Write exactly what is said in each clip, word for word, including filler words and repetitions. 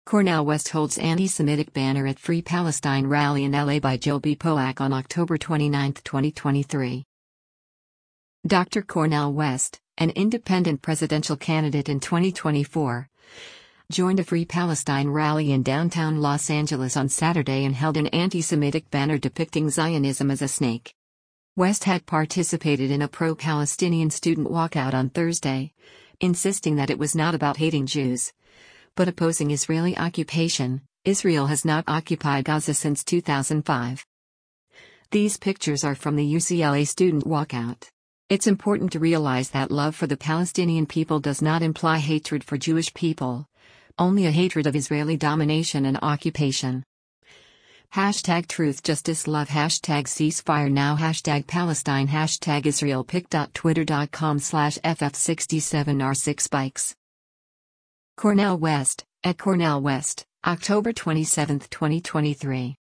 Cornel West holds anti-Semitic banner at Free Palestine rally in L A by Joe B. Polak on October twenty-ninth, twenty twenty-three. Doctor Cornel West, an independent presidential candidate in twenty twenty-four, joined a Free Palestine rally in downtown Los Angeles on Saturday and held an anti-Semitic banner depicting Zionism as a snake. West had participated in a pro-Palestinian student walkout on Thursday, insisting that it was not about hating Jews, but opposing Israeli occupation. Israel has not occupied Gaza since two thousand five. These pictures are from the U C L A student walkout. It's important to realize that love for the Palestinian people does not imply hatred for Jewish people, only a hatred of Israeli domination and occupation. Hashtag truth justice love hashtag ceasefire now hashtag Palestine hashtag Israel pic.twitter.com slash ff67r6 bikes. Cornel West, at Cornel West, October twenty-seventh, twenty twenty-three.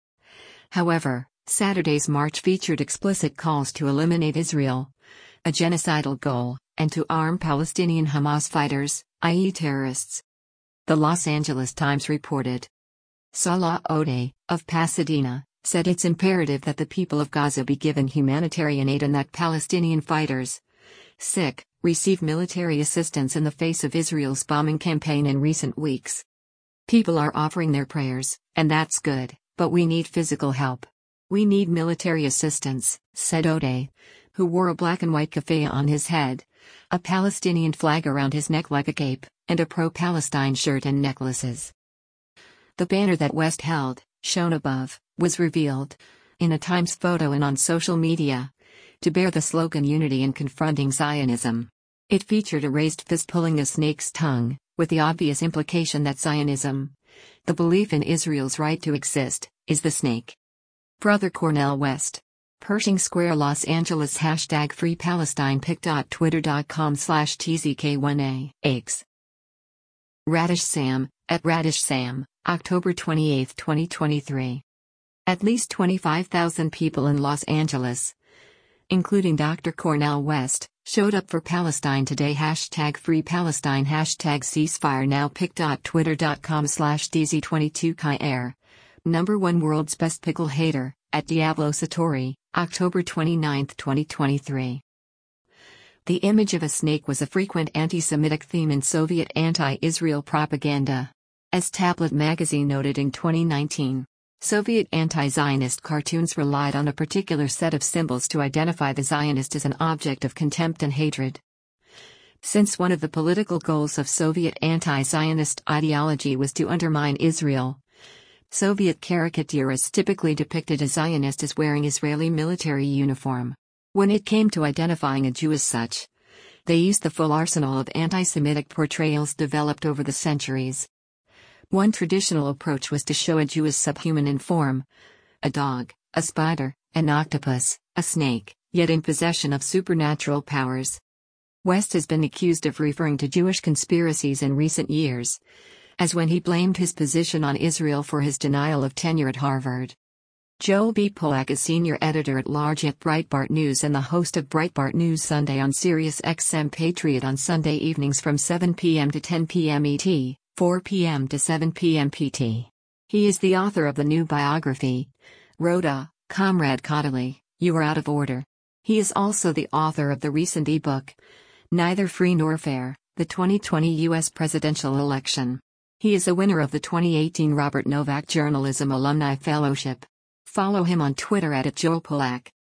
However, Saturday's march featured explicit calls to eliminate Israel, a genocidal goal, and to arm Palestinian Hamas fighters, that is terrorists. The Los Angeles Times reported. Salah Odeh, of Pasadena, said it's imperative that the people of Gaza be given humanitarian aid and that Palestinian fighters, sick, receive military assistance in the face of Israel's bombing campaign in recent weeks. People are offering their prayers, and that's good, but we need physical help. We need military assistance, said Odeh, who wore a black and white keffiyeh on his head, a Palestinian flag around his neck like a cape, and a pro-Palestine shirt and necklaces. The banner that West held, shown above, was revealed, in a Times photo and on social media, to bear the slogan Unity in Confronting Zionism. It featured a raised fist pulling a snake's tongue, with the obvious implication that Zionism, the belief in Israel's right to exist, is the snake. Brother Cornel West. Pershing Square Los Angeles hashtag Free Palestine pic.twitter.com slash tzk1a x. Radish Sam, at Radish Sam, October twenty-eighth, twenty twenty-three. At least twenty-five thousand people in Los Angeles, including Doctor Cornel West, showed up for Palestine today hashtag Free Palestine hashtag ceasefire now pic.twitter.com slash dz22kair. Number one World's Best Pickle Hater, at Diablo Satori, October twenty-ninth, twenty twenty-three. The image of a snake was a frequent anti-Semitic theme in Soviet anti-Israel propaganda. As Tablet magazine noted in twenty nineteen, Soviet anti-Zionist cartoons relied on a particular set of symbols to identify the Zionist as an object of contempt and hatred. Since one of the political goals of Soviet anti-Zionist ideology was to undermine Israel, Soviet caricaturists typically depicted a Zionist as wearing Israeli military uniform. When it came to identifying a Jew as such, they used the full arsenal of anti-Semitic portrayals developed over the centuries. One traditional approach was to show a Jew as subhuman in form, a dog, a spider, an octopus, a snake, yet in possession of supernatural powers. West has been accused of referring to Jewish conspiracies in recent years, as when he blamed his position on Israel for his denial of tenure at Harvard. Joe B. Polak is senior editor-at-large at Breitbart News and the host of Breitbart News Sunday on Sirius X M Patriot on Sunday evenings from seven p m to ten p m E T, four p m to seven p m P T. He is the author of the new biography, Rhoda, Comrade Caudaly, You Are Out of Order. He is also the author of the recent e-book, Neither Free Nor Fair, the twenty twenty U S Presidential Election. He is a winner of the twenty eighteen Robert Novak Journalism Alumni Fellowship. Follow him on Twitter at, at Joe Polak.